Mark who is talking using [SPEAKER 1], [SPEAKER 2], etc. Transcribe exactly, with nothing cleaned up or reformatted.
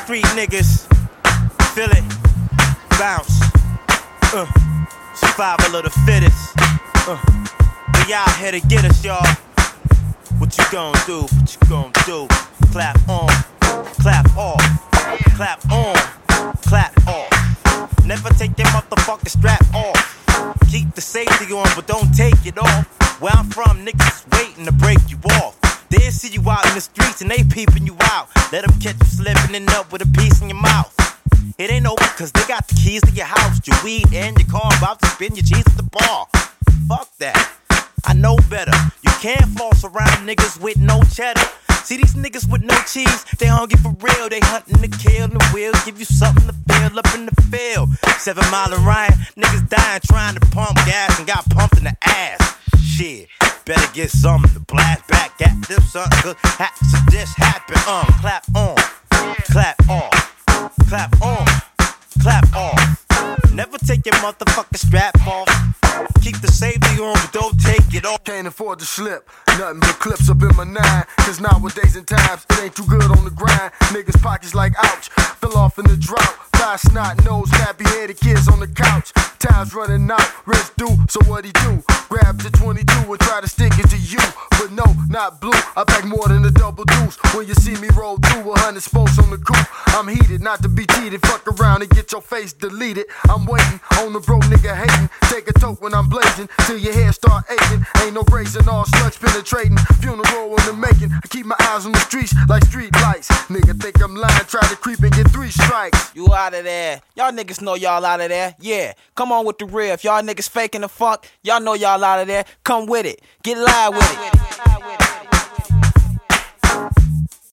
[SPEAKER 1] street niggas. Feel it, bounce. Uh, survival of the fittest. Uh, we out here to get us, y'all. What you gon' do? What you gon' do? Clap on, clap off, clap on, clap off. Never take that motherfucking strap off. Keep the safety on, but don't take it off. Where I'm from, niggas waiting to break you off. They see you out in the streets and they peeping you out. Let them catch you slipping and up with a piece in your mouth. It ain't over cause they got the keys to your house, your weed and your car, about to spin your cheese at the bar. Fuck that, I know better. You can't floss around niggas with no cheddar. See these niggas with no cheese, they hungry for real. They hunting to kill and will give you something to feel up in the field. Seven Mile and Ryan, niggas dying trying to pump gas and got pumped in the ass. Shit, better get something to blast back at them, son, cause hats just happen. Um, clap on, clap off, clap on, clap off. Never take your motherfucking strap off. Keep the safety on, but don't take it off.
[SPEAKER 2] Can't afford to slip, nothing but clips up in my nine. Cause nowadays in times, it ain't too good on the grind. Niggas pockets like ouch, fell off in the drought. Fly snot nose, nappy headed kids on the couch. Time's running out, wrist due, so what he do? Grab the twenty-two and try to stick it to you. But no, not blue, I pack more than a double deuce. When you see me roll through a hundred spokes on the coupe, I'm heated, not to be cheated. Fuck around and get your face deleted. I'm waiting on the broke nigga hating. Take a toke when I'm blazing, till your hair start aching. Ain't no grace in all slugs penetrating. Funeral in the making, I keep my eyes on the streets like street lights. Nigga think I'm lying, try to creep and get three strikes.
[SPEAKER 3] You out of there. Y'all niggas know y'all out of there. Yeah, come on with the real. If y'all niggas faking the funk, y'all know y'all out of there. Come with it. Get live with it.